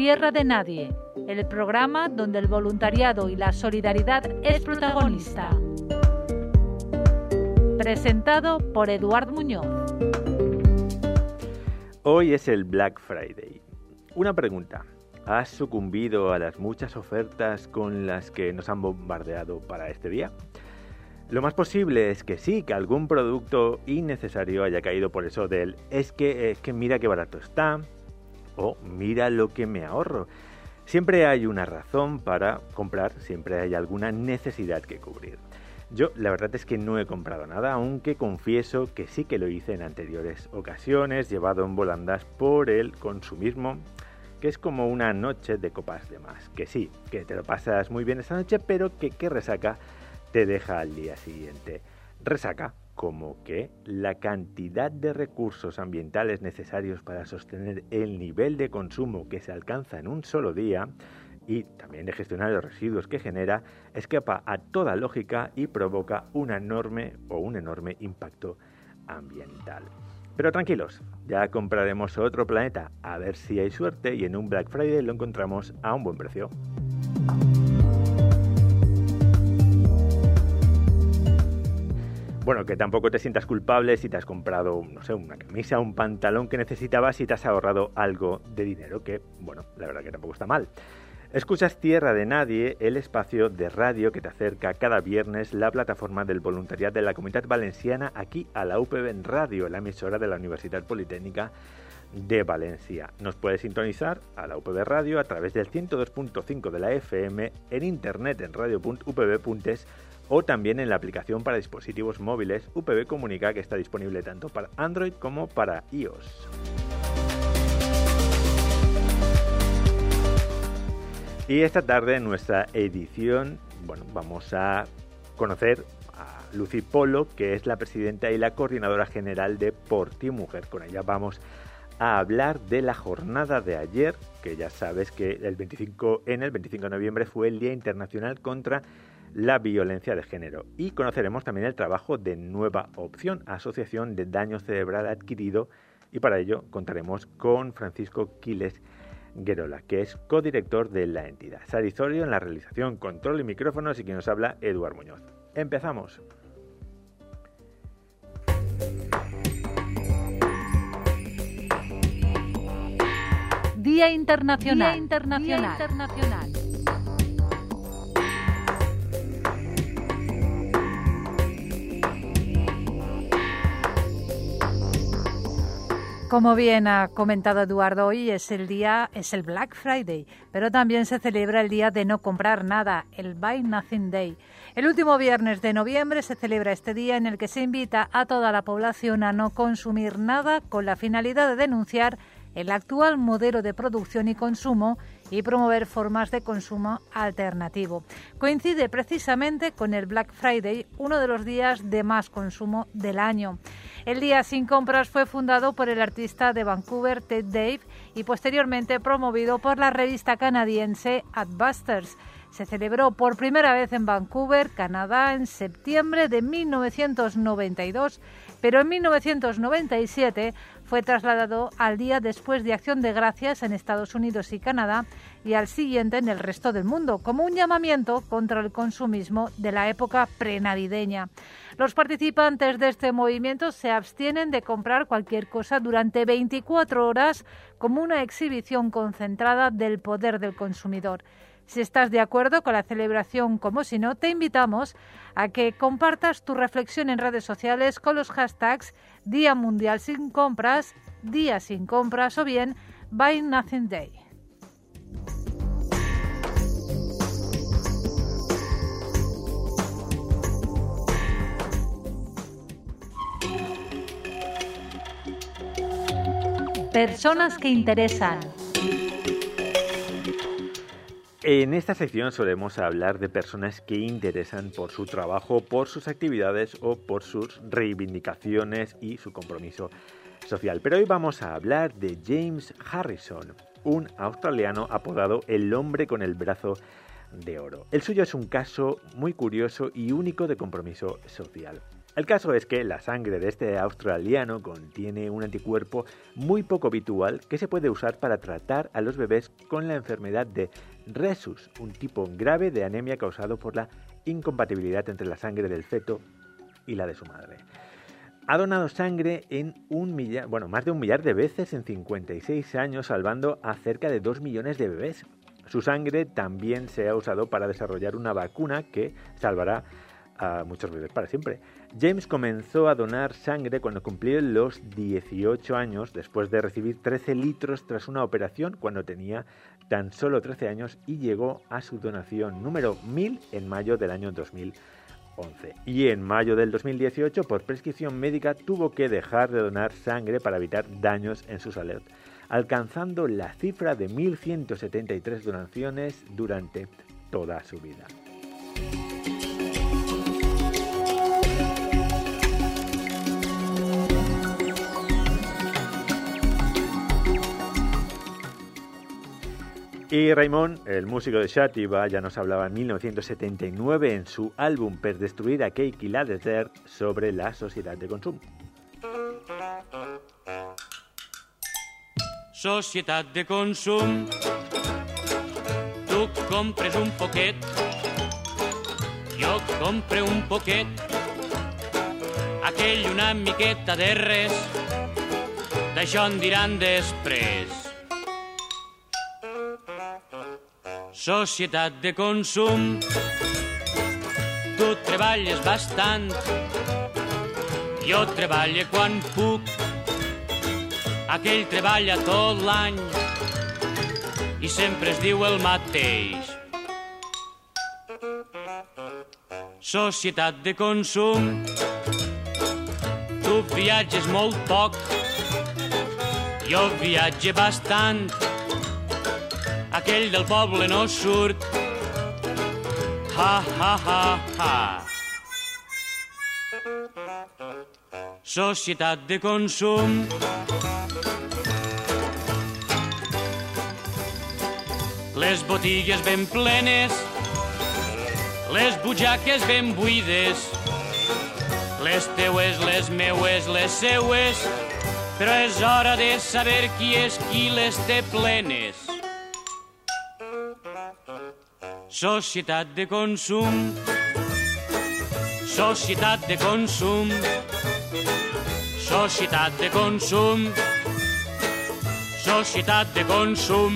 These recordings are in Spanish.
Tierra de Nadie, el programa donde el voluntariado y la solidaridad es protagonista. Presentado por Eduard Muñoz. Hoy es el Black Friday. Una pregunta. ¿Has sucumbido a las muchas ofertas con las que nos han bombardeado para este día? Lo más posible es que sí, que algún producto innecesario haya caído por eso del es que mira qué barato está o mira lo que me ahorro. Siempre hay una razón para comprar, siempre hay alguna necesidad que cubrir. Yo la verdad es que no he comprado nada, aunque confieso que sí que lo hice en anteriores ocasiones, llevado en volandas por el consumismo, que es como una noche de copas de más. Que sí, que te lo pasas muy bien esa noche, pero que resaca te deja al día siguiente. Resaca como que la cantidad de recursos ambientales necesarios para sostener el nivel de consumo que se alcanza en un solo día y también de gestionar los residuos que genera, escapa a toda lógica y provoca un enorme impacto ambiental. Pero tranquilos, ya compraremos otro planeta, a ver si hay suerte y en un Black Friday lo encontramos a un buen precio. Bueno, que tampoco te sientas culpable si te has comprado, no sé, una camisa, un pantalón que necesitabas y te has ahorrado algo de dinero, que, bueno, la verdad que tampoco está mal. Escuchas Tierra de Nadie, el espacio de radio que te acerca cada viernes la plataforma del voluntariado de la Comunitat Valenciana aquí a la UPV en Radio, la emisora de la Universidad Politécnica de Valencia. Nos puedes sintonizar a la UPV Radio a través del 102.5 de la FM, en internet en radio.upv.es o también en la aplicación para dispositivos móviles UPV Comunica, que está disponible tanto para Android como para iOS. Y esta tarde en nuestra edición, vamos a conocer a Lucy Polo, que es la presidenta y la coordinadora general de Por Ti Mujer. Con ella vamos a hablar de la jornada de ayer, que ya sabes que el 25 de noviembre fue el Día Internacional contra la Violencia de Género. Y conoceremos también el trabajo de Nueva Opción, Asociación de Daño Cerebral Adquirido, y para ello contaremos con Francisco Quiles Guerola, que es codirector de la entidad. Sari Zorio en la realización, control y micrófonos, y quien nos habla, Eduard Muñoz. ¡Empezamos! Día Internacional. Como bien ha comentado Eduardo, hoy es el Black Friday, pero también se celebra el día de no comprar nada, el Buy Nothing Day. El último viernes de noviembre se celebra este día en el que se invita a toda la población a no consumir nada con la finalidad de denunciar el actual modelo de producción y consumo y promover formas de consumo alternativo. Coincide precisamente con el Black Friday, uno de los días de más consumo del año. El Día Sin Compras fue fundado por el artista de Vancouver, Ted Dave, y posteriormente promovido por la revista canadiense Adbusters. Se celebró por primera vez en Vancouver, Canadá, en septiembre de 1992, pero en 1997 fue trasladado al día después de Acción de Gracias en Estados Unidos y Canadá y al siguiente en el resto del mundo, como un llamamiento contra el consumismo de la época prenavideña. Los participantes de este movimiento se abstienen de comprar cualquier cosa durante 24 horas como una exhibición concentrada del poder del consumidor. Si estás de acuerdo con la celebración como si no, te invitamos a que compartas tu reflexión en redes sociales con los hashtags Día Mundial Sin Compras, Día Sin Compras o bien Buy Nothing Day. Personas que interesan. En esta sección solemos hablar de personas que interesan por su trabajo, por sus actividades o por sus reivindicaciones y su compromiso social. Pero hoy vamos a hablar de James Harrison, un australiano apodado el hombre con el brazo de oro. El suyo es un caso muy curioso y único de compromiso social. El caso es que la sangre de este australiano contiene un anticuerpo muy poco habitual que se puede usar para tratar a los bebés con la enfermedad de Rhesus, un tipo grave de anemia causado por la incompatibilidad entre la sangre del feto y la de su madre. Ha donado sangre en más de 1 millar de veces en 56 años, salvando a cerca de 2 millones de bebés. Su sangre también se ha usado para desarrollar una vacuna que salvará a muchos bebés para siempre. James comenzó a donar sangre cuando cumplió los 18 años, después de recibir 13 litros tras una operación cuando tenía tan solo 13 años, y llegó a su donación número 1000 en mayo del año 2011. Y en mayo del 2018, por prescripción médica, tuvo que dejar de donar sangre para evitar daños en su salud, alcanzando la cifra de 1.173 donaciones durante toda su vida. Y Raymond, el músico de Xàtiva, ya nos hablaba en 1979 en su álbum Per destruir aquell qui l'ha desert sobre la societat de consum. Societat de consum. Tu compres un poquet, jo compre un poquet, aquell una miqueta de res, d'això en diran després. Societat de consum. Tu treballes bastant, jo treballe quan puc, aquell treballa tot l'any i sempre es diu el mateix. Societat de consum. Tu viatges molt poc, jo viatge bastant, aquell del poble no surt, ha, ha, ha, ha. Societat de consum. Les botigues ben plenes, les butxaques ben buides, les teues, les meues, les seues, però és hora de saber qui és qui les té plenes. Societat de consum. Societat de consum. Societat de consum. Societat de consum.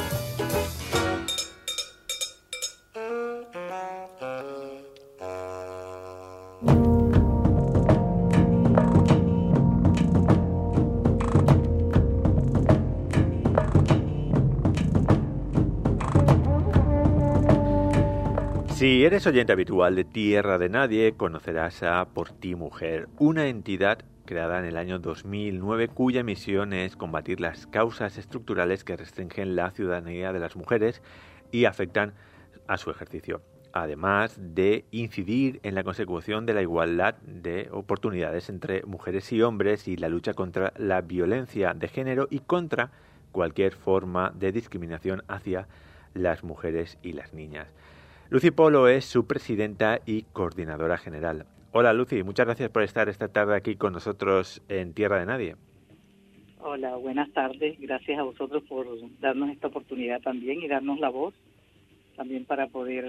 Si eres oyente habitual de Tierra de Nadie, conocerás a Por Ti Mujer, una entidad creada en el año 2009 cuya misión es combatir las causas estructurales que restringen la ciudadanía de las mujeres y afectan a su ejercicio, además de incidir en la consecución de la igualdad de oportunidades entre mujeres y hombres y la lucha contra la violencia de género y contra cualquier forma de discriminación hacia las mujeres y las niñas. Lucy Polo es su presidenta y coordinadora general. Hola Lucy, muchas gracias por estar esta tarde aquí con nosotros en Tierra de Nadie. Hola, buenas tardes. Gracias a vosotros por darnos esta oportunidad también y darnos la voz también para poder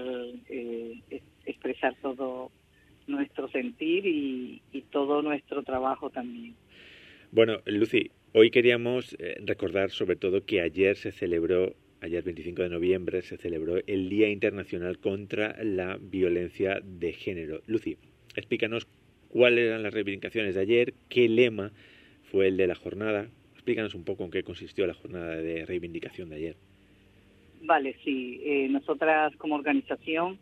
expresar todo nuestro sentir y todo nuestro trabajo también. Bueno, Lucy, hoy queríamos recordar sobre todo que ayer 25 de noviembre, se celebró el Día Internacional contra la Violencia de Género. Lucy, explícanos cuáles eran las reivindicaciones de ayer, qué lema fue el de la jornada. Explícanos un poco en qué consistió la jornada de reivindicación de ayer. Vale, sí. Nosotras como organización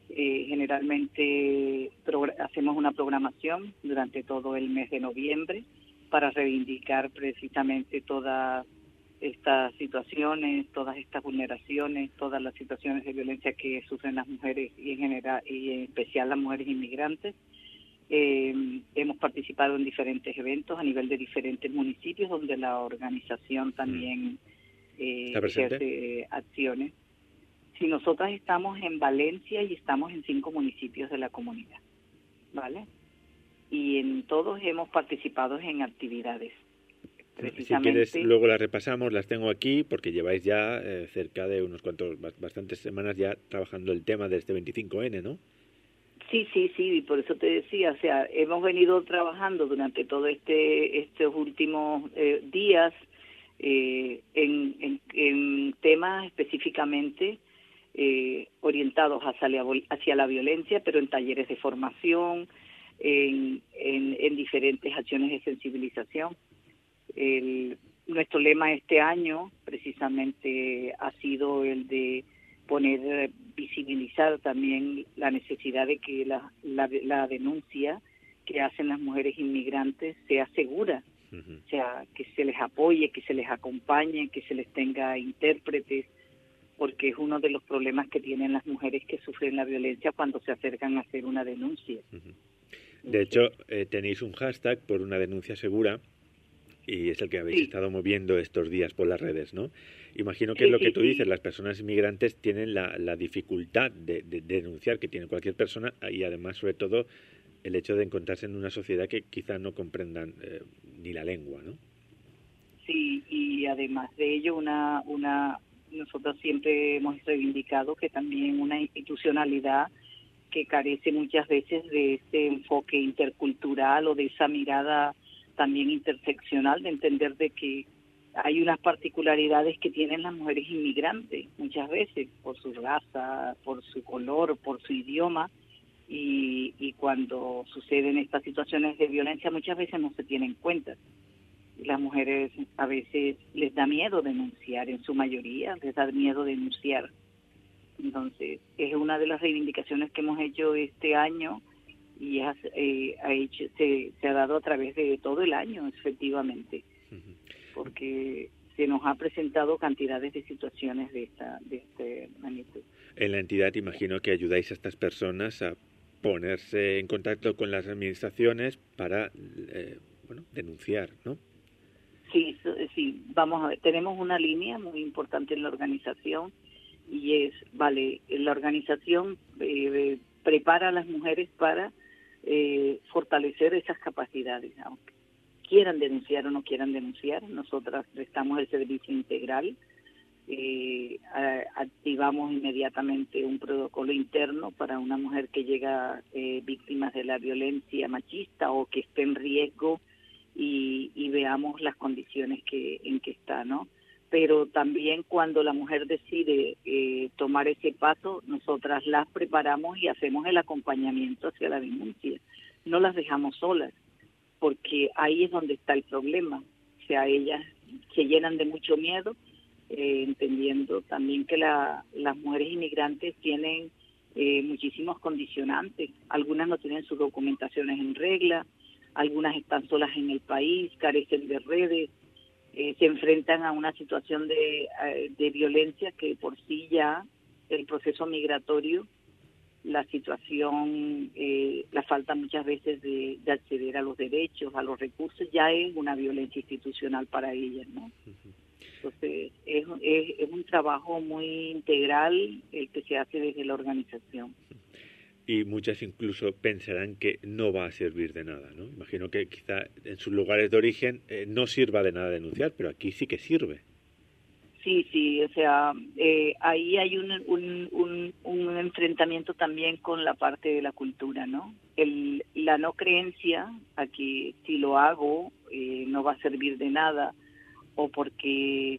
generalmente hacemos una programación durante todo el mes de noviembre para reivindicar precisamente todas estas situaciones, todas estas vulneraciones, todas las situaciones de violencia que sufren las mujeres y en general y en especial las mujeres inmigrantes. Hemos participado en diferentes eventos a nivel de diferentes municipios donde la organización también ejerce acciones. Si nosotras estamos en Valencia y estamos en 5 municipios de la comunidad, ¿vale? y en todos hemos participado en actividades. Si quieres, luego las repasamos, las tengo aquí, porque lleváis ya cerca de bastantes semanas ya trabajando el tema de este 25N, ¿no? Sí, y por eso te decía, o sea, hemos venido trabajando durante todo estos últimos días en temas específicamente orientados hacia la violencia, pero en talleres de formación, en diferentes acciones de sensibilización. Nuestro lema este año precisamente ha sido el de visibilizar también la necesidad de que la denuncia que hacen las mujeres inmigrantes sea segura, o sea, que se les apoye, que se les acompañe, que se les tenga intérpretes, porque es uno de los problemas que tienen las mujeres que sufren la violencia cuando se acercan a hacer una denuncia. De hecho, tenéis un hashtag por una denuncia segura, y es el que habéis estado moviendo estos días por las redes, ¿no? Imagino que es lo que tú dices, las personas inmigrantes tienen la dificultad de denunciar que tiene cualquier persona, y además, sobre todo, el hecho de encontrarse en una sociedad que quizá no comprendan ni la lengua, ¿no? Sí, y además de ello, nosotros siempre hemos reivindicado que también una institucionalidad que carece muchas veces de este enfoque intercultural o de esa mirada también interseccional, de entender de que hay unas particularidades que tienen las mujeres inmigrantes muchas veces por su raza, por su color, por su idioma, y cuando suceden estas situaciones de violencia muchas veces no se tienen en cuenta. Las mujeres a veces les da miedo denunciar, en su mayoría les da miedo denunciar. Entonces es una de las reivindicaciones que hemos hecho este año, y se ha dado a través de todo el año, efectivamente, porque se nos ha presentado cantidades de situaciones de este magnitud. En la entidad imagino que ayudáis a estas personas a ponerse en contacto con las administraciones para denunciar, ¿no? Sí, vamos a ver, tenemos una línea muy importante en la organización, y la organización prepara a las mujeres para fortalecer esas capacidades, aunque quieran denunciar o no quieran denunciar. Nosotras prestamos el servicio integral, activamos inmediatamente un protocolo interno para una mujer que llega víctima de la violencia machista o que esté en riesgo, y veamos las condiciones en que está, ¿no? Pero también cuando la mujer decide tomar ese paso, nosotras las preparamos y hacemos el acompañamiento hacia la denuncia. No las dejamos solas, porque ahí es donde está el problema. O sea, ellas se llenan de mucho miedo, entendiendo también que las mujeres inmigrantes tienen muchísimos condicionantes. Algunas no tienen sus documentaciones en regla, algunas están solas en el país, carecen de redes, se enfrentan a una situación de violencia que por sí ya el proceso migratorio, la situación, la falta muchas veces de acceder a los derechos, a los recursos, ya es una violencia institucional para ellas, ¿no? Entonces es un trabajo muy integral el que se hace desde la organización. Y muchas incluso pensarán que no va a servir de nada, ¿no? Imagino que quizá en sus lugares de origen no sirva de nada denunciar, pero aquí sí que sirve. Sí, o sea, ahí hay un enfrentamiento también con la parte de la cultura, ¿no? La no creencia a que si lo hago no va a servir de nada, o porque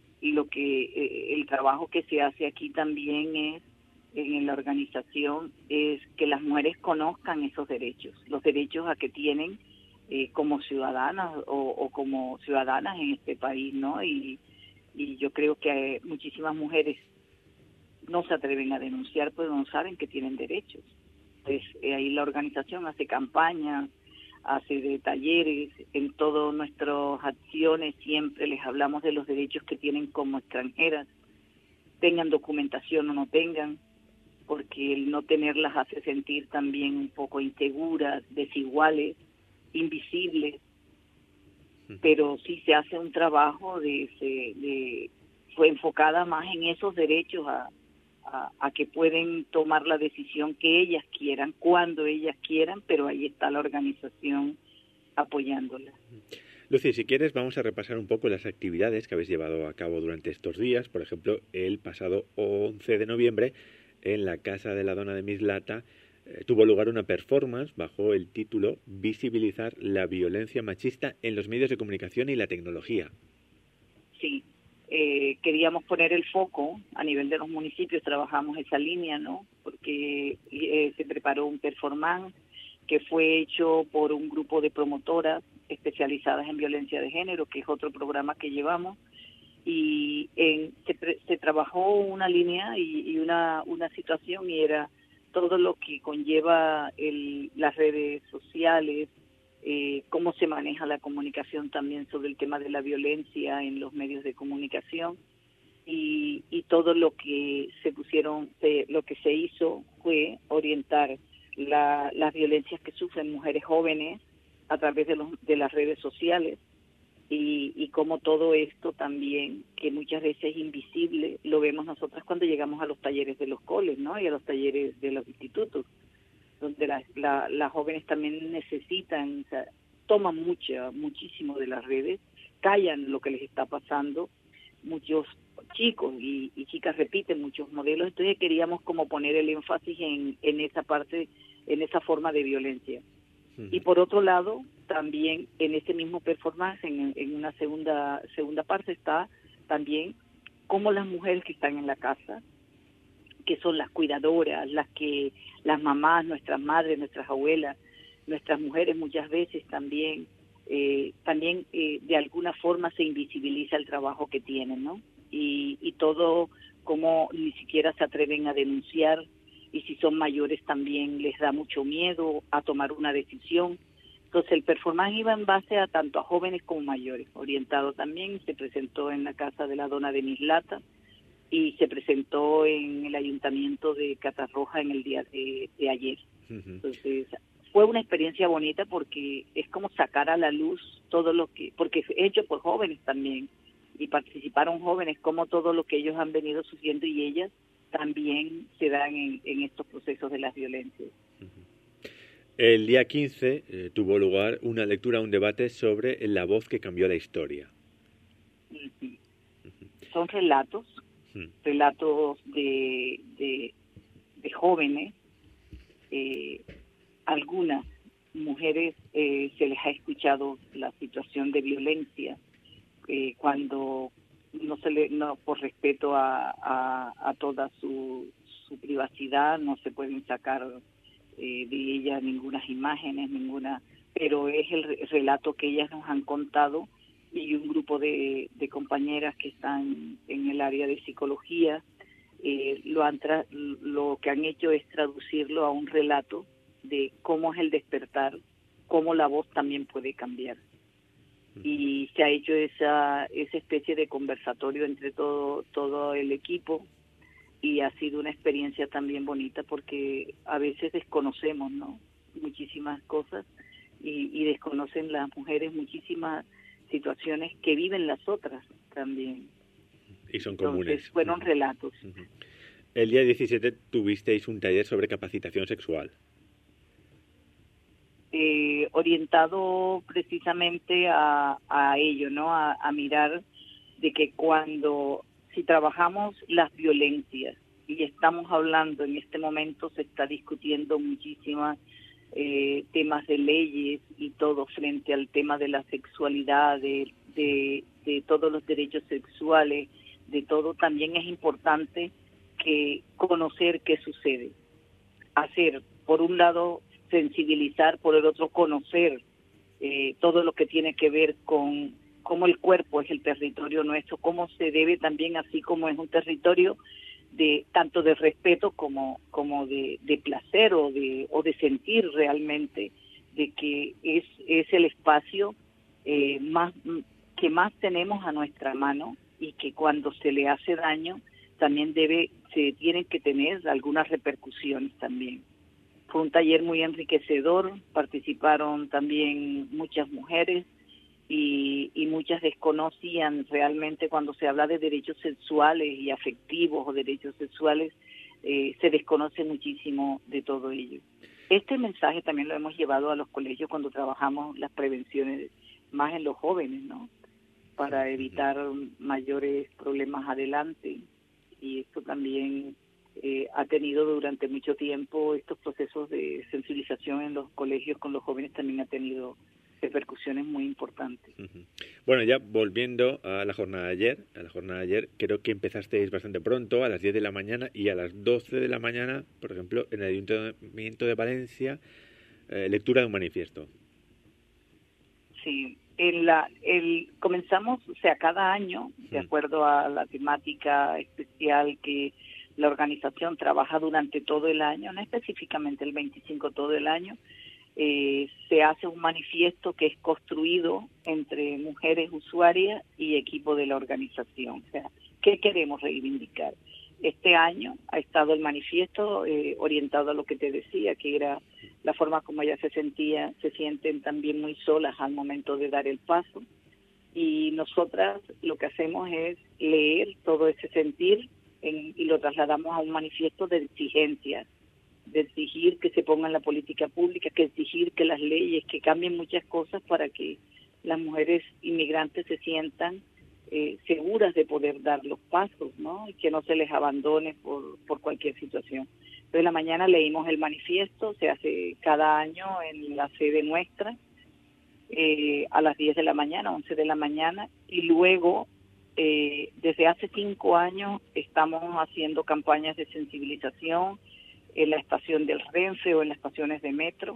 el trabajo que se hace aquí también es en la organización es que las mujeres conozcan esos derechos, los derechos a que tienen como ciudadanas o como ciudadanas en este país, ¿no? Y yo creo que muchísimas mujeres no se atreven a denunciar, pues no saben que tienen derechos. Pues ahí la organización hace campañas, hace de talleres, en todas nuestras acciones siempre les hablamos de los derechos que tienen como extranjeras, tengan documentación o no tengan, porque el no tenerlas hace sentir también un poco inseguras, desiguales, invisibles, pero sí se hace un trabajo fue enfocada más en esos derechos a a que pueden tomar la decisión que ellas quieran, cuando ellas quieran, pero ahí está la organización apoyándolas. Lucy, si quieres, vamos a repasar un poco las actividades que habéis llevado a cabo durante estos días. Por ejemplo, el pasado 11 de noviembre, en la Casa de la Dona de Mislata, tuvo lugar una performance bajo el título Visibilizar la violencia machista en los medios de comunicación y la tecnología. Sí, queríamos poner el foco a nivel de los municipios, trabajamos esa línea, ¿no? Porque se preparó un performance que fue hecho por un grupo de promotoras especializadas en violencia de género, que es otro programa que llevamos, y se trabajó una línea y una situación, y era todo lo que conlleva las redes sociales, cómo se maneja la comunicación también sobre el tema de la violencia en los medios de comunicación, y todo lo que lo que se hizo fue orientar las violencias que sufren mujeres jóvenes a través de las redes sociales, y cómo todo esto también, que muchas veces es invisible, lo vemos nosotras cuando llegamos a los talleres de los coles, ¿no? Y a los talleres de los institutos, donde las jóvenes también necesitan, o sea, toman muchísimo de las redes, callan lo que les está pasando. Muchos chicos y chicas repiten muchos modelos, entonces queríamos como poner el énfasis en esa parte, en esa forma de violencia. Y por otro lado, también en ese mismo performance, en una segunda parte, está también cómo las mujeres que están en la casa, que son las cuidadoras, las mamás, nuestras madres, nuestras abuelas, nuestras mujeres muchas veces también de alguna forma se invisibiliza el trabajo que tienen, ¿no? Y todo como ni siquiera se atreven a denunciar, y si son mayores también les da mucho miedo a tomar una decisión. Entonces el performance iba en base a tanto a jóvenes como mayores, orientado también, se presentó en la Casa de la Dona de Mislata y se presentó en el Ayuntamiento de Catarroja en el día de ayer. Entonces fue una experiencia bonita porque es como sacar a la luz todo lo que, porque es hecho por jóvenes también, y participaron jóvenes, como todo lo que ellos han venido sufriendo y ellas también se dan en estos procesos de las violencias. El día 15 tuvo lugar una lectura, un debate sobre la voz que cambió la historia. Son relatos de jóvenes, algunas mujeres se les ha escuchado la situación de violencia cuando no por respeto a toda su privacidad no se pueden sacar de ella ninguna imágenes, pero es el relato que ellas nos han contado, y un grupo de compañeras que están en el área de psicología lo que han hecho es traducirlo a un relato de cómo es el despertar, cómo la voz también puede cambiar. Y se ha hecho esa especie de conversatorio entre todo el equipo, y ha sido una experiencia también bonita porque a veces desconocemos, ¿no?, muchísimas cosas, y desconocen las mujeres muchísimas situaciones que viven las otras también. Y son comunes. Entonces, fueron relatos. El día 17 tuvisteis un taller sobre capacitación sexual. Orientado precisamente a ello, ¿no? A mirar de que si trabajamos las violencias, y estamos hablando en este momento, se está discutiendo muchísimas temas de leyes y todo frente al tema de la sexualidad, de todos los derechos sexuales, de todo, también es importante que conocer qué sucede. Hacer, por un lado, sensibilizar, por el otro, conocer todo lo que tiene que ver con cómo el cuerpo es el territorio nuestro, cómo se debe también, así como es un territorio de tanto de respeto como de placer o de sentir realmente de que es el espacio que más tenemos a nuestra mano, y que cuando se le hace daño también se tienen que tener algunas repercusiones también. Fue un taller muy enriquecedor, participaron también muchas mujeres, y muchas desconocían realmente cuando se habla de derechos sexuales y afectivos o derechos sexuales, se desconoce muchísimo de todo ello. Este mensaje también lo hemos llevado a los colegios cuando trabajamos las prevenciones más en los jóvenes, ¿no? Para evitar mayores problemas adelante. Y esto también ha tenido durante mucho tiempo, estos procesos de sensibilización en los colegios con los jóvenes también ha tenido repercusiones muy importantes. Bueno, ya volviendo a la jornada de ayer, creo que empezasteis bastante pronto, a las 10 de la mañana, y a las 12 de la mañana, por ejemplo, en el Ayuntamiento de Valencia, lectura de un manifiesto. Sí, comenzamos, o sea, cada año, de acuerdo a la temática especial que la organización trabaja durante todo el año, no específicamente el 25 todo el año, se hace un manifiesto que es construido entre mujeres usuarias y equipo de la organización. O sea, ¿qué queremos reivindicar? Este año ha estado el manifiesto orientado a lo que te decía, que era la forma como ellas se sienten también muy solas al momento de dar el paso. Y nosotras lo que hacemos es leer todo ese sentir y lo trasladamos a un manifiesto de exigencias, de exigir que se ponga en la política pública, que exigir que las leyes, que cambien muchas cosas para que las mujeres inmigrantes se sientan seguras de poder dar los pasos, ¿no? Y que no se les abandone por cualquier situación. Entonces, en la mañana leímos el manifiesto, se hace cada año en la sede nuestra, a las 10 de la mañana, 11 de la mañana, y luego, desde hace 5 años, estamos haciendo campañas de sensibilización en la estación del Renfe o en las estaciones de metro,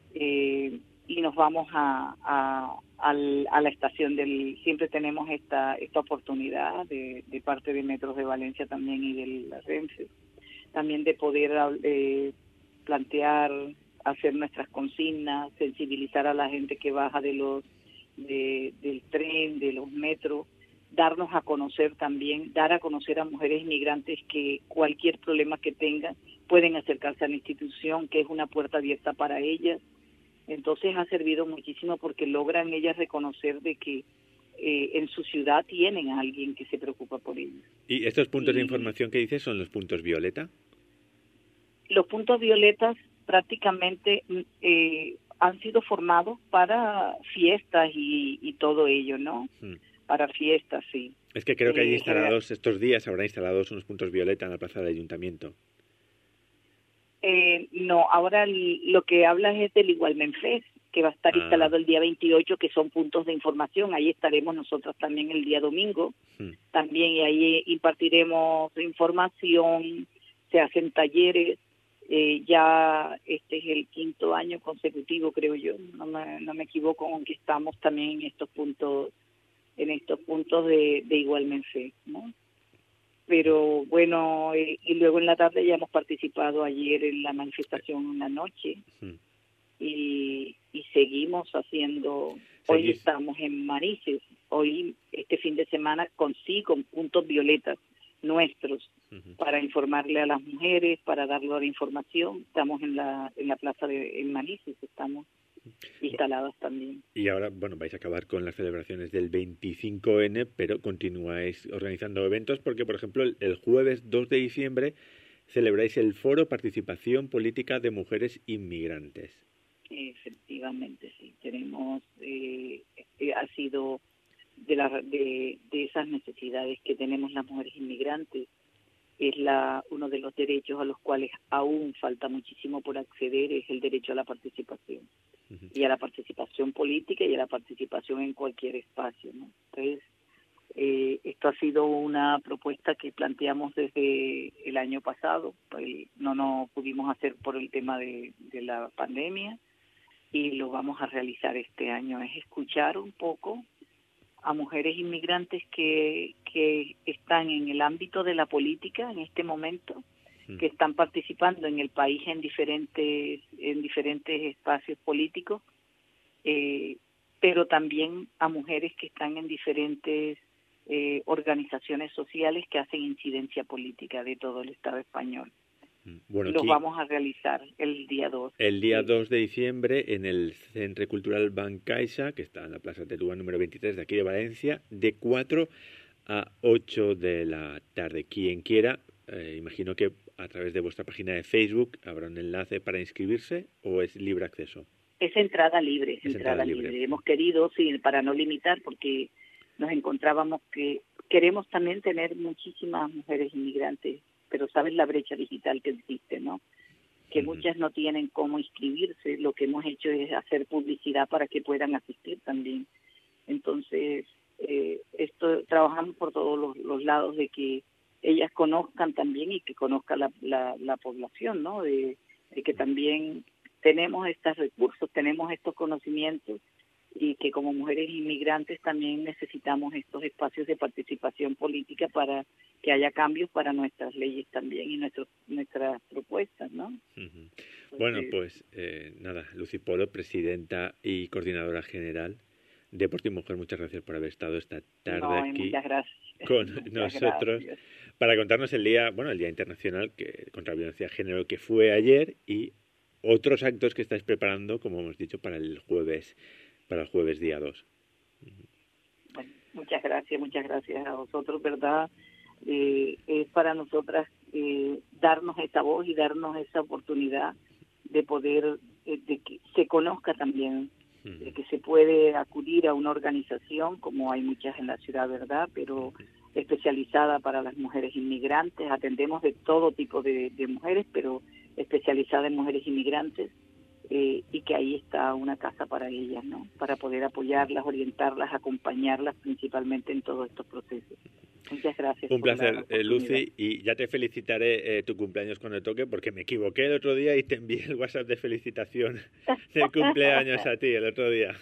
y nos vamos a la estación siempre tenemos esta oportunidad de parte de Metros de Valencia también y del Renfe, también de poder plantear, hacer nuestras consignas, sensibilizar a la gente que baja del tren, de los metros, darnos a conocer también, dar a conocer a mujeres inmigrantes que cualquier problema que tengan pueden acercarse a la institución, que es una puerta abierta para ellas. Entonces ha servido muchísimo porque logran ellas reconocer de que en su ciudad tienen a alguien que se preocupa por ellas. ¿Y estos puntos de información que dices son los puntos violeta? Los puntos violetas prácticamente han sido formados para fiestas y todo ello, ¿no? Para fiestas, sí. Es que creo que hay instalados, estos días habrá instalados unos puntos violeta en la plaza del ayuntamiento. No, ahora lo que hablas es del Igualment Fest, que va a estar instalado el día 28, que son puntos de información. Ahí estaremos nosotros también el día domingo. También, y ahí impartiremos información, se hacen talleres. Ya este es el 5º año consecutivo, creo yo, no me equivoco, aunque estamos también en estos puntos de Igualment Fest, ¿no? Pero bueno, y luego en la tarde ya hemos participado ayer en la manifestación en la noche y seguimos haciendo. Hoy estamos en Manises, hoy este fin de semana con puntos violetas nuestros para informarle a las mujeres, para darle la información. Estamos en la plaza en Manises, estamos instaladas también. Y ahora, bueno, vais a acabar con las celebraciones del 25N, pero continuáis organizando eventos porque, por ejemplo, el jueves 2 de diciembre celebráis el Foro Participación Política de Mujeres Inmigrantes. Efectivamente, sí. Tenemos, ha sido de esas necesidades que tenemos las mujeres inmigrantes, es uno de los derechos a los cuales aún falta muchísimo por acceder, es el derecho a la participación. Y a la participación política y a la participación en cualquier espacio, ¿no? Entonces, esto ha sido una propuesta que planteamos desde el año pasado, pues no pudimos hacer por el tema de la pandemia y lo vamos a realizar este año, es escuchar un poco a mujeres inmigrantes que están en el ámbito de la política en este momento, que están participando en el país en diferentes espacios políticos, pero también a mujeres que están en diferentes organizaciones sociales que hacen incidencia política de todo el Estado español. Bueno, los vamos a realizar el día 2. El día 2 de diciembre en el Centre Cultural Bancaixa, que está en la Plaza Teruel número 23 de aquí de Valencia, de 4 a 8 de la tarde. Quien quiera, imagino que a través de vuestra página de Facebook, ¿habrá un enlace para inscribirse o es libre acceso? Es entrada libre, es entrada libre. Hemos querido, sí, para no limitar, porque nos encontrábamos que queremos también tener muchísimas mujeres inmigrantes, pero sabes la brecha digital que existe, ¿no? Que muchas no tienen cómo inscribirse. Lo que hemos hecho es hacer publicidad para que puedan asistir también. Entonces, esto trabajamos por todos los lados de que ellas conozcan también y que conozca la población, ¿no? De que también tenemos estos recursos, tenemos estos conocimientos y que como mujeres inmigrantes también necesitamos estos espacios de participación política para que haya cambios para nuestras leyes también y nuestras propuestas, ¿no? Uh-huh. Bueno, pues nada, Lucy Polo, presidenta y coordinadora general de Deporte y Mujer, muchas gracias por haber estado esta tarde aquí con nosotros para contarnos el Día Internacional contra la Violencia de Género que fue ayer y otros actos que estáis preparando, como hemos dicho, para el jueves día 2. Bueno, muchas gracias a vosotros, ¿verdad? Es para nosotras darnos esa voz y darnos esa oportunidad de poder, de que se conozca también, de que se puede acudir a una organización, como hay muchas en la ciudad, ¿verdad? Pero especializada para las mujeres inmigrantes. Atendemos de todo tipo de mujeres, pero especializada en mujeres inmigrantes. Y que ahí está una casa para ellas, ¿no? Para poder apoyarlas, orientarlas, acompañarlas principalmente en todos estos procesos. Muchas gracias. Un placer, Lucy, y ya te felicitaré tu cumpleaños cuando toque, porque me equivoqué el otro día y te envié el WhatsApp de felicitación de cumpleaños a ti el otro día.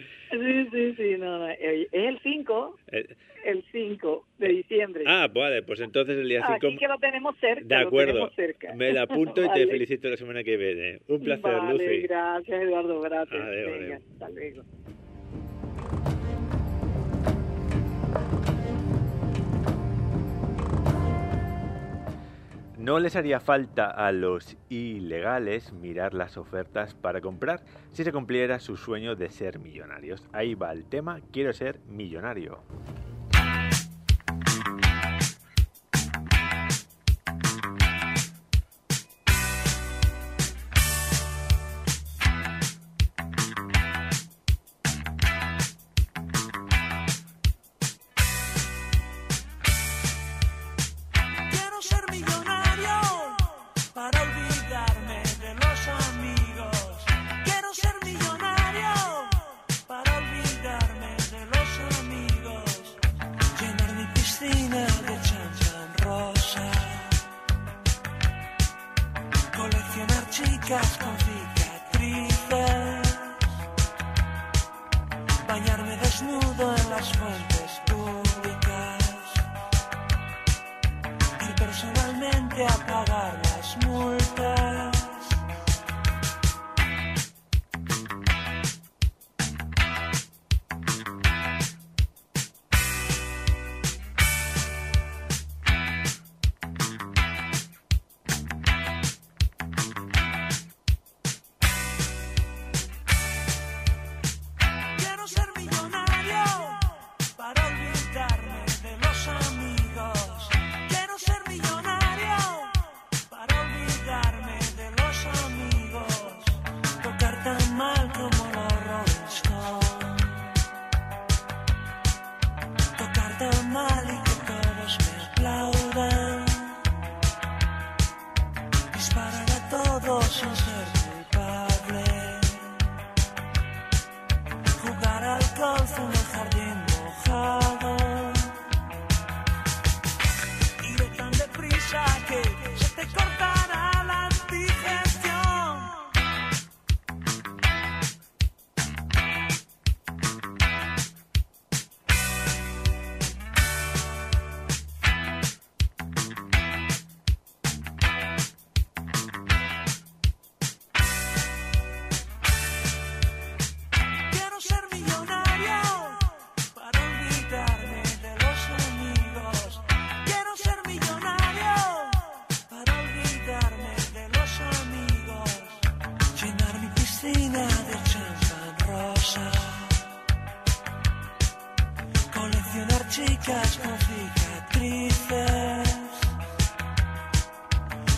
Sí, no, es el 5, el 5 de diciembre. Vale, pues entonces el día 5... Aquí que lo tenemos cerca. De acuerdo, me la apunto y te felicito la semana que viene. Un placer, Lucy. Gracias, Eduardo, gracias. Venga, hasta luego. No les haría falta a los ilegales mirar las ofertas para comprar si se cumpliera su sueño de ser millonarios. Ahí va el tema, quiero ser millonario.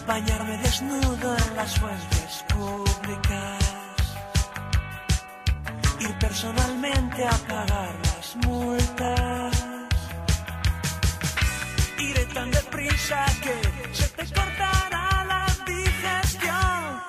bañarme desnudo en las fuentes públicas, ir personalmente a pagar las multas. Iré tan deprisa que se te cortará la digestión.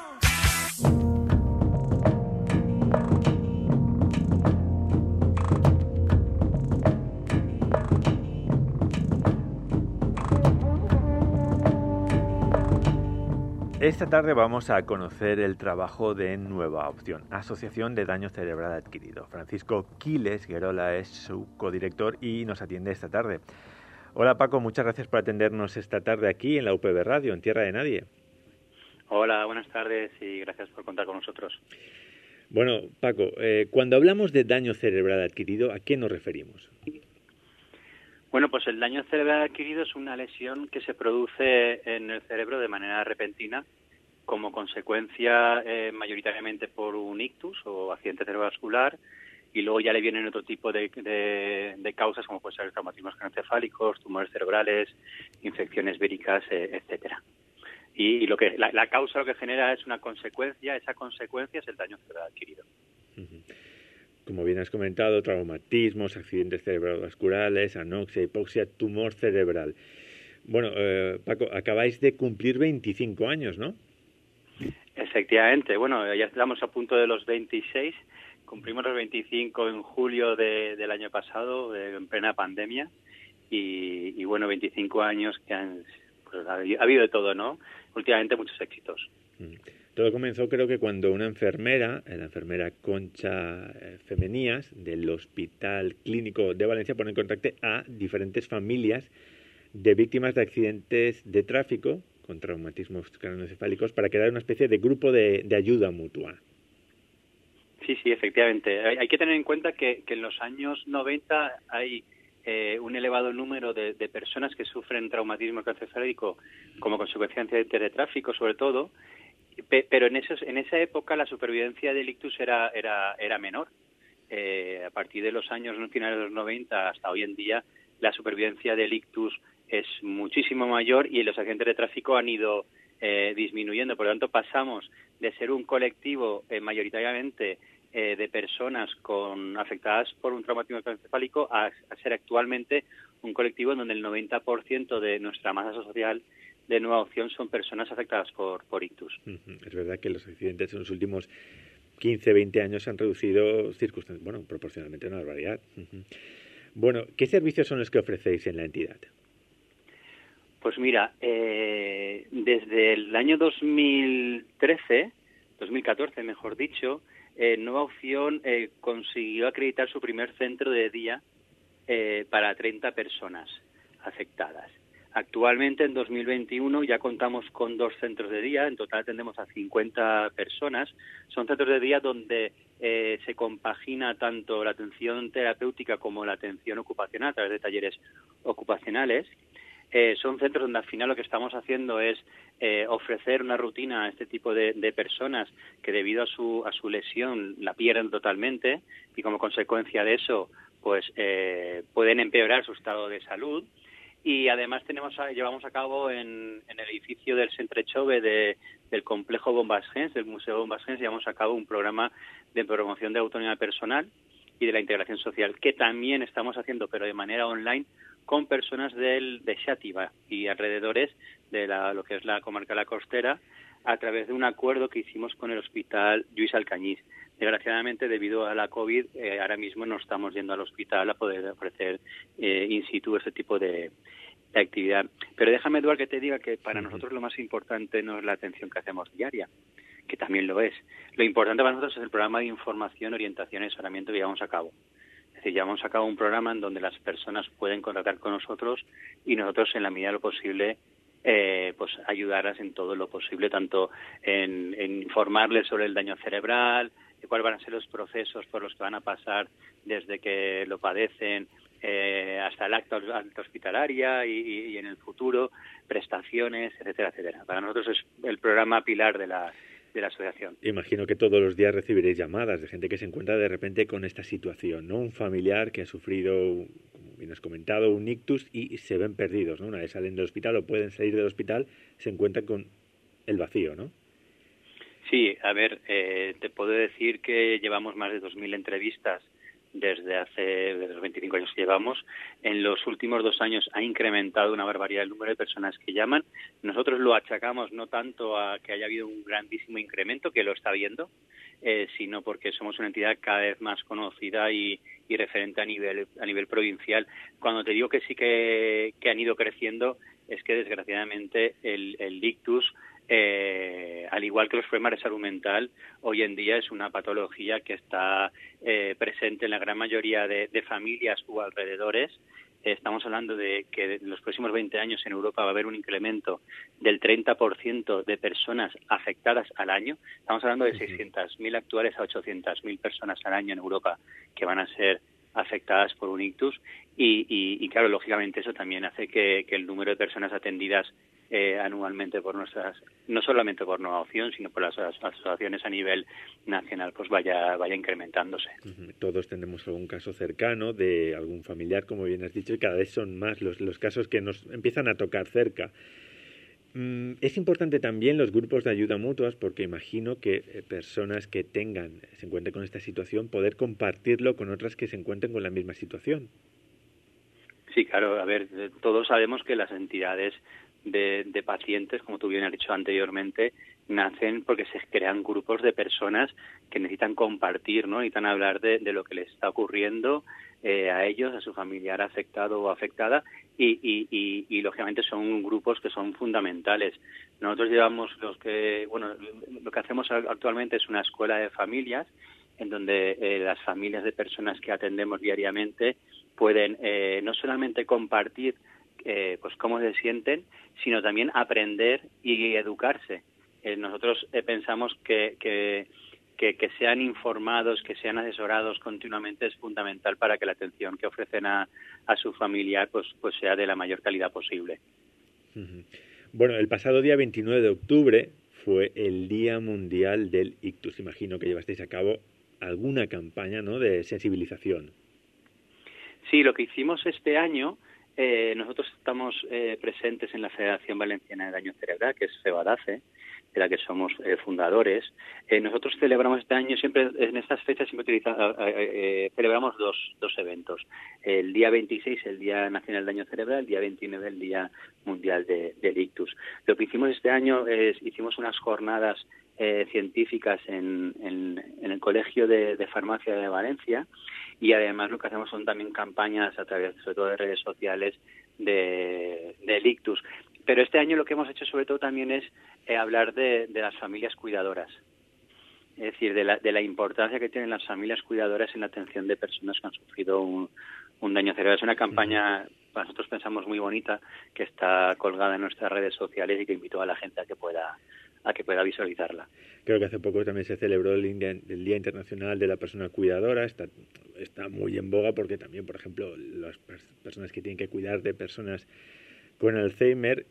Esta tarde vamos a conocer el trabajo de Nueva Opción, Asociación de Daño Cerebral Adquirido. Francisco Quiles Guerola es su codirector y nos atiende esta tarde. Hola Paco, muchas gracias por atendernos esta tarde aquí en la UPV Radio, en Tierra de Nadie. Hola, buenas tardes y gracias por contar con nosotros. Bueno, Paco, cuando hablamos de daño cerebral adquirido, ¿a qué nos referimos? Bueno, pues el daño cerebral adquirido es una lesión que se produce en el cerebro de manera repentina como consecuencia mayoritariamente por un ictus o accidente cerebrovascular, y luego ya le vienen otro tipo de causas como pueden ser traumatismos craneoencefálicos, tumores cerebrales, infecciones víricas, etcétera. Y lo que la causa lo que genera es una consecuencia, esa consecuencia es el daño cerebral adquirido. Como bien has comentado, traumatismos, accidentes cerebrovasculares, anoxia, hipoxia, tumor cerebral. Bueno, Paco, acabáis de cumplir 25 años, ¿no? Efectivamente, bueno, ya estamos a punto de los 26, cumplimos los 25 en julio del año pasado, en plena pandemia, y bueno, 25 años que pues, ha habido de todo, ¿no? Últimamente muchos éxitos. Todo comenzó creo que cuando una enfermera, la enfermera Concha Femenías, del Hospital Clínico de Valencia, pone en contacto a diferentes familias de víctimas de accidentes de tráfico con traumatismos craneoencefálicos para crear una especie de grupo de ayuda mutua. Sí, efectivamente. Hay que tener en cuenta que en los años 90 hay un elevado número de personas que sufren traumatismo craneoencefálico como consecuencia de accidentes de tráfico, sobre todo, pero en esa época la supervivencia del ictus era menor. A partir de los años finales de los 90 hasta hoy en día, la supervivencia del ictus es muchísimo mayor y los accidentes de tráfico han ido disminuyendo. Por lo tanto, pasamos de ser un colectivo mayoritariamente de personas afectadas por un traumatismo craneoencefálico a ser actualmente un colectivo en donde el 90% de nuestra masa social de Nueva Opción son personas afectadas por ictus. Es verdad que los accidentes en los últimos 15, 20 años se han reducido proporcionalmente una barbaridad. Bueno, ¿qué servicios son los que ofrecéis en la entidad? Pues mira, desde el año 2014 mejor dicho, Nueva Opción consiguió acreditar su primer centro de día para 30 personas afectadas. Actualmente, en 2021, ya contamos con 2 centros de día. En total atendemos a 50 personas. Son centros de día donde se compagina tanto la atención terapéutica como la atención ocupacional a través de talleres ocupacionales. Son centros donde al final lo que estamos haciendo es ofrecer una rutina a este tipo de personas que debido a su lesión la pierden totalmente y como consecuencia de eso pues pueden empeorar su estado de salud. Y además llevamos a cabo en el edificio del Centre Chove del complejo Bombasgens, del Museo Bombasgens, llevamos a cabo un programa de promoción de autonomía personal y de la integración social, que también estamos haciendo, pero de manera online, con personas de Xàtiva y alrededores de lo que es la comarca La Costera, a través de un acuerdo que hicimos con el Hospital Lluís Alcañiz. Desgraciadamente, debido a la COVID, ahora mismo no estamos yendo al hospital a poder ofrecer in situ este tipo de actividad. Pero déjame, Eduardo, que te diga que para nosotros lo más importante no es la atención que hacemos diaria, que también lo es. Lo importante para nosotros es el programa de información, orientación y asesoramiento que llevamos a cabo. Es decir, llevamos a cabo un programa en donde las personas pueden contactar con nosotros y nosotros, en la medida de lo posible, pues ayudarlas en todo lo posible, tanto en informarles sobre el daño cerebral, cuáles van a ser los procesos por los que van a pasar desde que lo padecen hasta el alta hospitalaria y en el futuro, prestaciones, etcétera, etcétera. Para nosotros es el programa pilar de la asociación. Imagino que todos los días recibiréis llamadas de gente que se encuentra de repente con esta situación, ¿no? Un familiar que ha sufrido, como bien has comentado, un ictus y se ven perdidos, ¿no? Una vez salen del hospital o pueden salir del hospital, se encuentran con el vacío, ¿no? Sí, a ver, te puedo decir que llevamos más de 2.000 entrevistas desde los 25 años que llevamos. En los últimos 2 años ha incrementado una barbaridad el número de personas que llaman. Nosotros lo achacamos no tanto a que haya habido un grandísimo incremento, que lo está habiendo, sino porque somos una entidad cada vez más conocida y referente a nivel provincial. Cuando te digo que sí que han ido creciendo, es que desgraciadamente el ictus, al igual que los problemas de salud mental, hoy en día es una patología que está presente en la gran mayoría de familias u alrededores. Estamos hablando de que en los próximos 20 años en Europa va a haber un incremento del 30% de personas afectadas al año. Estamos hablando de 600.000 actuales a 800.000 personas al año en Europa que van a ser afectadas por un ictus y claro, lógicamente eso también hace que el número de personas atendidas anualmente por no solamente por Nueva Opción, sino por las asociaciones a nivel nacional, pues vaya incrementándose. Todos tenemos algún caso cercano de algún familiar, como bien has dicho, y cada vez son más los casos que nos empiezan a tocar cerca. Es importante también los grupos de ayuda mutuas, porque imagino que personas que se encuentren con esta situación, poder compartirlo con otras que se encuentren con la misma situación. Sí, claro, a ver, todos sabemos que las entidades de pacientes, como tú bien has dicho anteriormente, nacen porque se crean grupos de personas que necesitan compartir, ¿no? Necesitan hablar de lo que les está ocurriendo a ellos, a su familiar afectado o afectada y lógicamente son grupos que son fundamentales. Nosotros llevamos lo que hacemos actualmente es una escuela de familias en donde las familias de personas que atendemos diariamente pueden no solamente compartir pues cómo se sienten, sino también aprender y educarse. Nosotros pensamos que sean informados, que sean asesorados continuamente es fundamental para que la atención que ofrecen a su familiar pues sea de la mayor calidad posible. Bueno, el pasado día 29 de octubre fue el Día Mundial del Ictus. Imagino que llevasteis a cabo alguna campaña, ¿no?, de sensibilización. Sí, lo que hicimos este año, nosotros estamos presentes en la Federación Valenciana de Daño Cerebral, que es FEVADACE, de la que somos fundadores. Nosotros celebramos este año, siempre en estas fechas celebramos dos eventos. El día 26, el Día Nacional del Daño Cerebral, el día 29, el Día Mundial del Ictus. Lo que hicimos este año hicimos unas jornadas científicas en el Colegio de Farmacia de Valencia, y además lo que hacemos son también campañas a través, sobre todo, de redes sociales del ictus. Pero este año lo que hemos hecho sobre todo también es hablar de las familias cuidadoras. Es decir, de la importancia que tienen las familias cuidadoras en la atención de personas que han sufrido un daño cerebral. Es una campaña, nosotros pensamos, muy bonita, que está colgada en nuestras redes sociales y que invito a la gente a que pueda visualizarla. Creo que hace poco también se celebró el Día Internacional de la Persona Cuidadora. Está muy en boga porque también, por ejemplo, las personas que tienen que cuidar de personas con Alzheimer,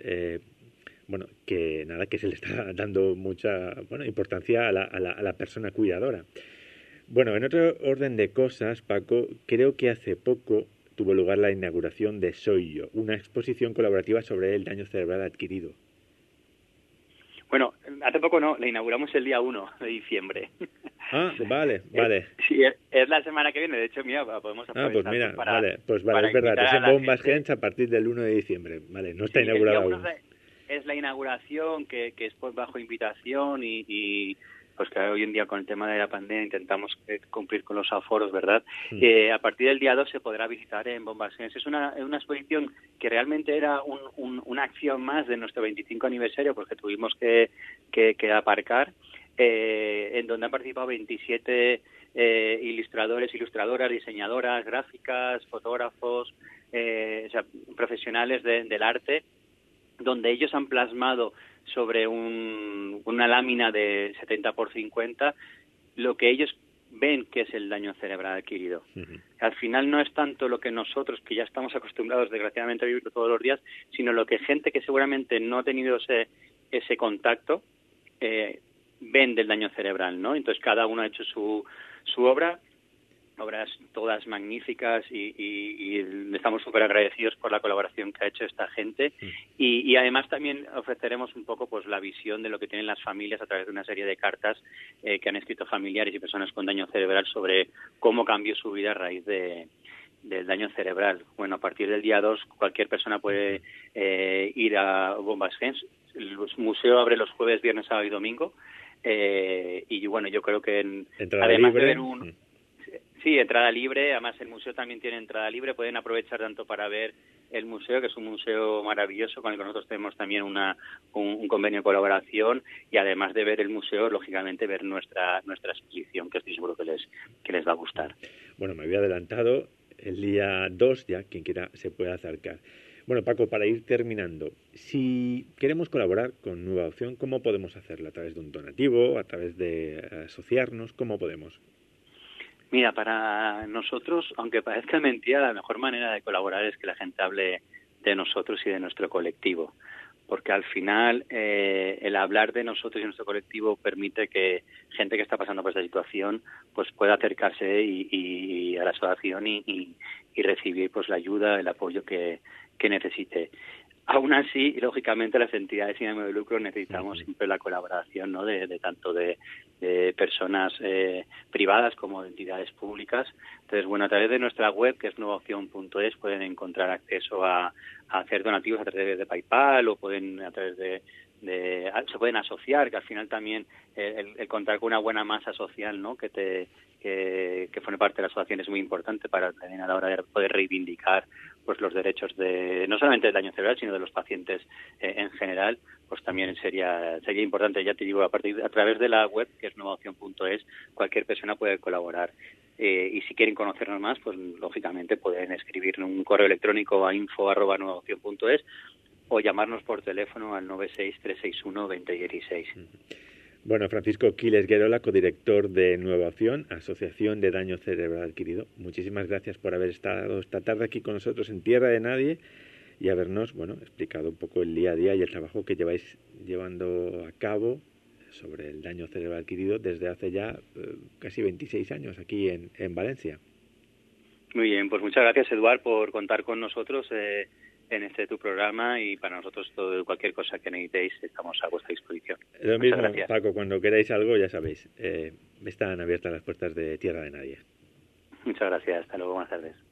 que se le está dando mucha importancia a la persona cuidadora. Bueno, en otro orden de cosas, Paco, creo que hace poco tuvo lugar la inauguración de Soy Yo, una exposición colaborativa sobre el daño cerebral adquirido. Bueno, hace poco no, la inauguramos el día 1 de diciembre. Ah, vale. Sí, es la semana que viene, de hecho, mira, podemos aprovechar pues mira, para es verdad, es en Bombas Gens a partir del 1 de diciembre, vale, no está inaugurada aún. Es la inauguración que es pues bajo invitación y pues que hoy en día con el tema de la pandemia intentamos cumplir con los aforos, ¿verdad? A partir del día 2 se podrá visitar en Bombas Gens. Es una exposición que realmente era una acción más de nuestro 25 aniversario, porque tuvimos que aparcar, en donde han participado 27 ilustradores, ilustradoras, diseñadoras, gráficas, fotógrafos, profesionales del arte, donde ellos han plasmado sobre una lámina de 70 por 50 lo que ellos ven que es el daño cerebral adquirido. Al final no es tanto lo que nosotros, que ya estamos acostumbrados desgraciadamente a vivirlo todos los días, sino lo que gente que seguramente no ha tenido ese contacto ven del daño cerebral, ¿no? Entonces cada uno ha hecho su obra obras todas magníficas y estamos súper agradecidos por la colaboración que ha hecho esta gente y además también ofreceremos un poco pues la visión de lo que tienen las familias a través de una serie de cartas que han escrito familiares y personas con daño cerebral sobre cómo cambió su vida a raíz del daño cerebral. Bueno, a partir del día 2 cualquier persona puede ir a Bombas Gens. El museo abre los jueves, viernes, sábado y domingo y bueno, yo creo que además libre. De ver Sí, entrada libre. Además, el museo también tiene entrada libre. Pueden aprovechar tanto para ver el museo, que es un museo maravilloso, con el que nosotros tenemos también un convenio de colaboración, y además de ver el museo, lógicamente, ver nuestra exposición, que estoy seguro que les va a gustar. Bueno, me había adelantado. El día 2 ya, quien quiera se puede acercar. Bueno, Paco, para ir terminando, si queremos colaborar con Nueva Opción, ¿cómo podemos hacerlo? ¿A través de un donativo? ¿A través de asociarnos? ¿Cómo podemos? Mira, para nosotros, aunque parezca mentira, la mejor manera de colaborar es que la gente hable de nosotros y de nuestro colectivo, porque al final el hablar de nosotros y nuestro colectivo permite que gente que está pasando por esta situación pues pueda acercarse y a la asociación y recibir pues la ayuda, el apoyo que necesite. Aún así, lógicamente, las entidades sin ánimo de lucro necesitamos siempre la colaboración, ¿no? de tanto de personas privadas como de entidades públicas. Entonces, bueno, a través de nuestra web, que es nuevaopcion.es, pueden encontrar acceso a hacer donativos a través de PayPal o pueden a través se pueden asociar, que al final también el contar con una buena masa social, ¿no? que forme parte de la asociación es muy importante para también a la hora de poder reivindicar pues los derechos no solamente del daño cerebral, sino de los pacientes en general, pues también sería importante. Ya te digo, a través de la web, que es nuevaopcion.es, cualquier persona puede colaborar. Y si quieren conocernos más, pues lógicamente pueden escribir un correo electrónico a info@nuevaopcion.es o llamarnos por teléfono al 96-361-2016. Bueno, Francisco Quiles Guerola, codirector de Nueva Opción, Asociación de Daño Cerebral Adquirido. Muchísimas gracias por haber estado esta tarde aquí con nosotros en Tierra de Nadie y habernos, explicado un poco el día a día y el trabajo que lleváis llevando a cabo sobre el daño cerebral adquirido desde hace ya casi 26 años aquí en Valencia. Muy bien, pues muchas gracias, Eduard, por contar con nosotros en tu programa, y para nosotros cualquier cosa que necesitéis estamos a vuestra disposición. Lo mismo, gracias. Paco, cuando queráis algo, ya sabéis, están abiertas las puertas de Tierra de Nadie. Muchas gracias, hasta luego, buenas tardes.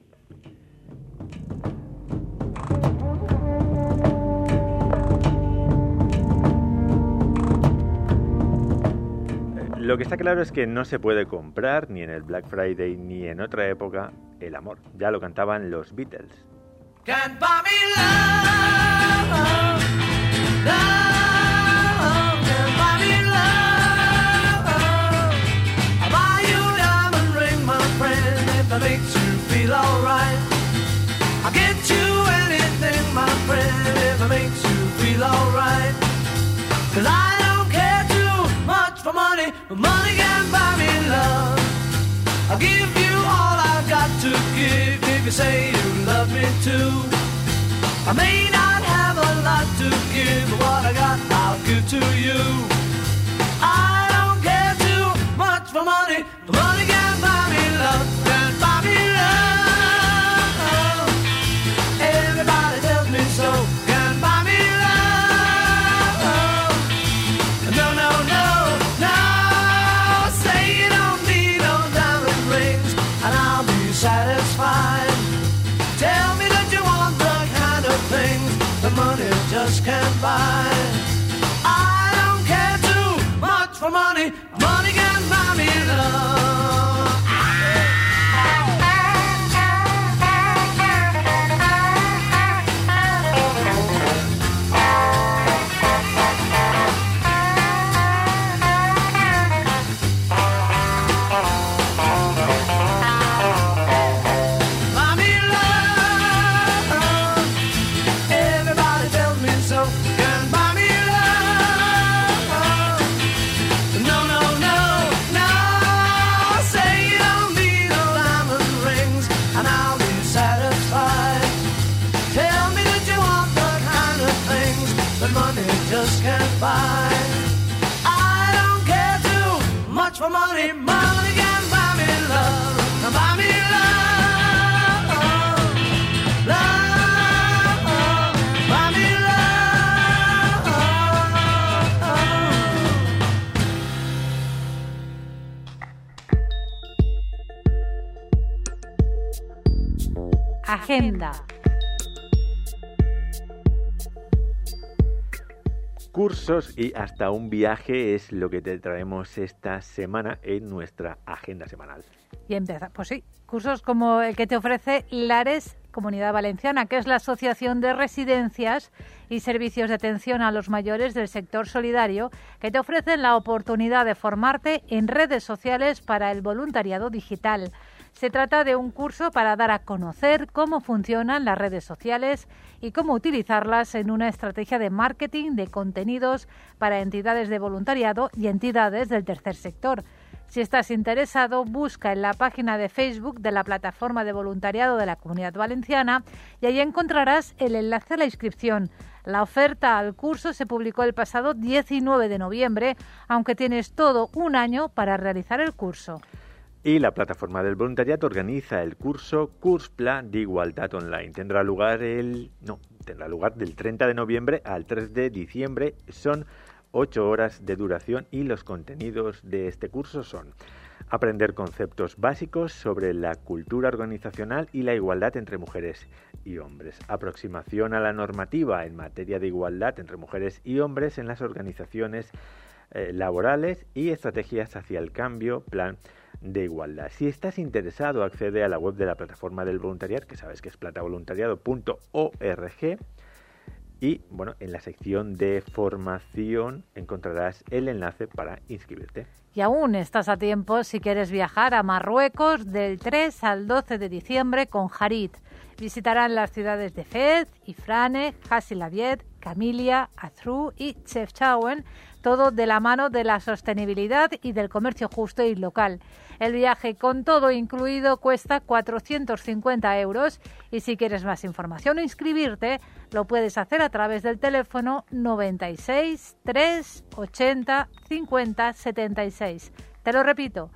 Lo que está claro es que no se puede comprar, ni en el Black Friday ni en otra época, el amor. Ya lo cantaban los Beatles. Can't buy me love, love, can't buy me love. I'll buy you a diamond ring, my friend, if it makes you feel alright. I'll get you anything, my friend, if it makes you feel alright. 'Cause I don't care too much for money, but money can't buy me love. I'll give you all I've got to give if you say you love me too. I may not have a lot to give, but what I got I'll give to you. I don't care too much for money, but money can't buy me love, can't buy me love. Everybody tells me so, can't buy me love. No, no, no, no, say you don't need no diamond rings and I'll be satisfied. Tell me that you want the kind of things the money just can't buy. I don't care too much for money, money can't buy me love. Just can't buy. I don't care too much for money, money can't buy me love, buy me Agenda. Cursos y hasta un viaje es lo que te traemos esta semana en nuestra agenda semanal. Y empieza, pues sí, cursos como el que te ofrece Lares Comunidad Valenciana, que es la Asociación de Residencias y Servicios de Atención a los Mayores del Sector Solidario, que te ofrecen la oportunidad de formarte en redes sociales para el voluntariado digital. Se trata de un curso para dar a conocer cómo funcionan las redes sociales y cómo utilizarlas en una estrategia de marketing de contenidos para entidades de voluntariado y entidades del tercer sector. Si estás interesado, busca en la página de Facebook de la Plataforma de Voluntariado de la Comunidad Valenciana y ahí encontrarás el enlace a la inscripción. La oferta al curso se publicó el pasado 19 de noviembre, aunque tienes todo un año para realizar el curso. Y la Plataforma del Voluntariado organiza el curso Curspla d'Igualtat Online. Tendrá lugar del 30 de noviembre al 3 de diciembre. Son 8 horas de duración y los contenidos de este curso son: aprender conceptos básicos sobre la cultura organizacional y la igualdad entre mujeres y hombres, aproximación a la normativa en materia de igualdad entre mujeres y hombres en las organizaciones laborales y estrategias hacia el cambio, plan de igualdad. Si estás interesado, accede a la web de la Plataforma del Voluntariado, que sabes que es platavoluntariado.org, y bueno, en la sección de formación encontrarás el enlace para inscribirte. Y aún estás a tiempo si quieres viajar a Marruecos del 3 al 12 de diciembre con Harit. Visitarán las ciudades de Fez, Ifrane, Hassi-la-Viet, Camilia, Azrou y Chefchaouen, todo de la mano de la sostenibilidad y del comercio justo y local. El viaje con todo incluido cuesta 450 euros y si quieres más información o inscribirte, lo puedes hacer a través del teléfono 96 3 80 50 76. Te lo repito,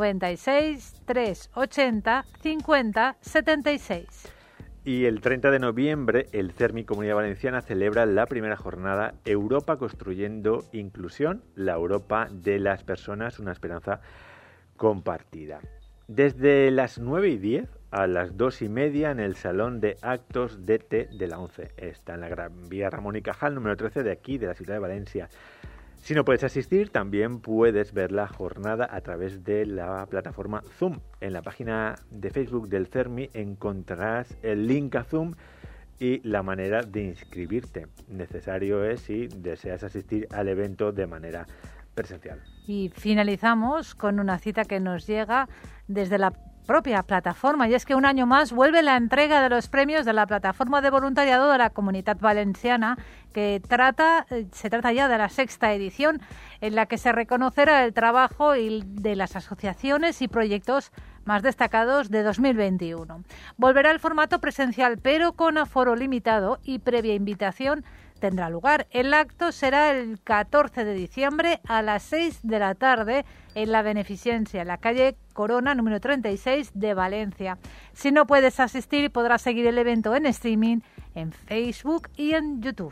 96 3 80 50 76. Y el 30 de noviembre, el CERMI Comunidad Valenciana celebra la primera jornada Europa Construyendo Inclusión, la Europa de las personas, una esperanza compartida. Desde las 9:10 a las 2:30 en el Salón de Actos DT de la 11. Está en la Gran Vía Ramón y Cajal, número 13 de aquí, de la ciudad de Valencia. Si no puedes asistir, también puedes ver la jornada a través de la plataforma Zoom. En la página de Facebook del CERMI encontrarás el link a Zoom y la manera de inscribirte. Necesario es si deseas asistir al evento de manera presencial. Y finalizamos con una cita que nos llega desde la propia plataforma, y es que un año más vuelve la entrega de los premios de la Plataforma de Voluntariado de la Comunidad Valenciana, que se trata ya de la 6ª edición, en la que se reconocerá el trabajo de las asociaciones y proyectos más destacados de 2021. Volverá el formato presencial, pero con aforo limitado y previa invitación tendrá lugar. El acto será el 14 de diciembre a las 6 de la tarde en la Beneficencia, en la calle Corona, número 36 de Valencia. Si no puedes asistir, podrás seguir el evento en streaming en Facebook y en YouTube.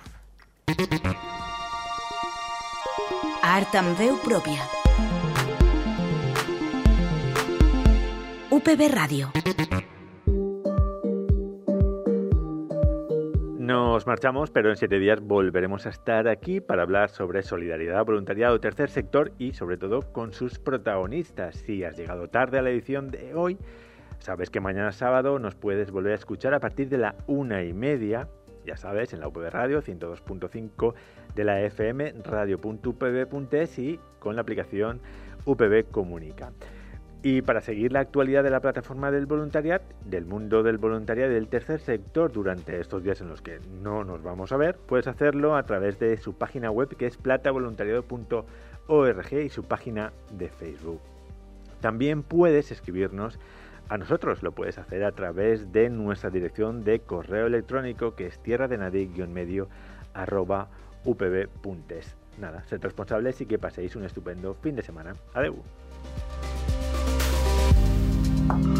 Art amb veu pròpia. UPV Radio. Nos marchamos, pero en 7 días volveremos a estar aquí para hablar sobre solidaridad, voluntariado, tercer sector y sobre todo con sus protagonistas. Si has llegado tarde a la edición de hoy, sabes que mañana sábado nos puedes volver a escuchar a partir de la 1:30, ya sabes, en la UPV Radio 102.5 de la FM, radio.upv.es y con la aplicación UPV Comunica. Y para seguir la actualidad de la plataforma del voluntariado, del mundo del voluntariado y del tercer sector durante estos días en los que no nos vamos a ver, puedes hacerlo a través de su página web, que es platavoluntariado.org, y su página de Facebook. También puedes escribirnos a nosotros, lo puedes hacer a través de nuestra dirección de correo electrónico, que es tierradenadic_medio@upv.es. Nada, sed responsables y que paséis un estupendo fin de semana. Adeu.